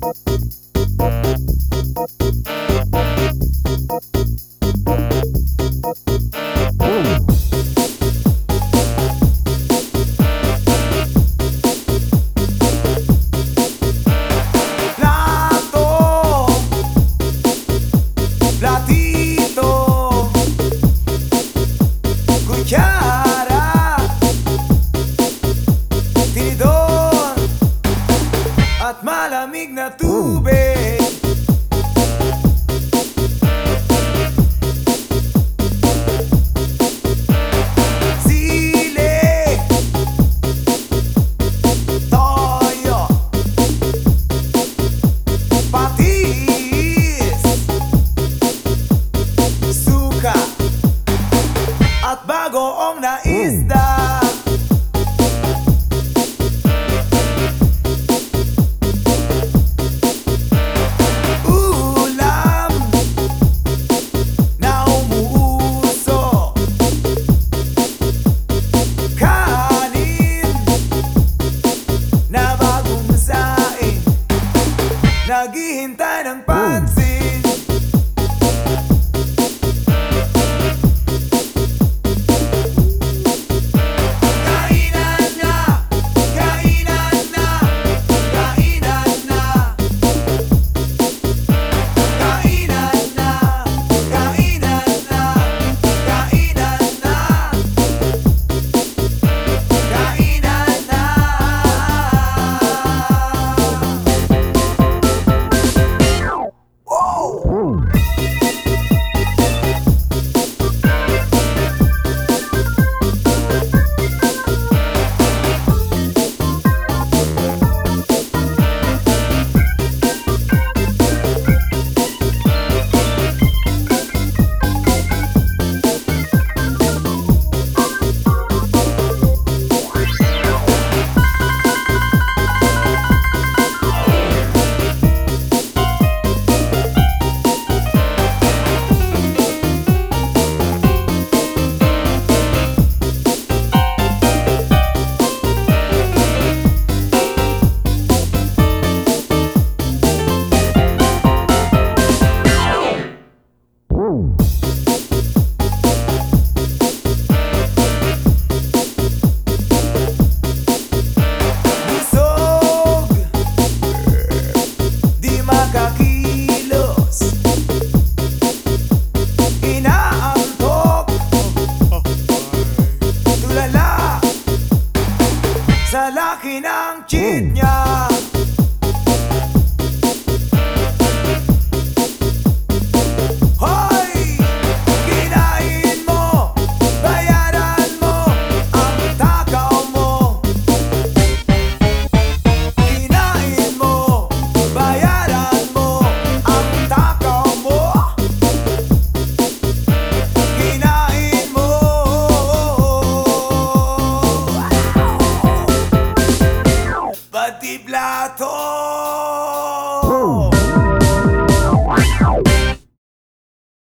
At malamig na tubig. Sili, toyo, patis, suka, at bagoong na isda. Naghihintay ng pansin. Kainan na, kainan na, kainan na, kainan na, kainan na, kainan na, kainan na. Busog, di makakilos, inaantok, tulala sa laki ng cheat niya. Hoy! Kinain mo, bayaran mo ang takaw mo. Kinain mo, bayaran mo ang takaw mo. Kinain mo. Pati plato.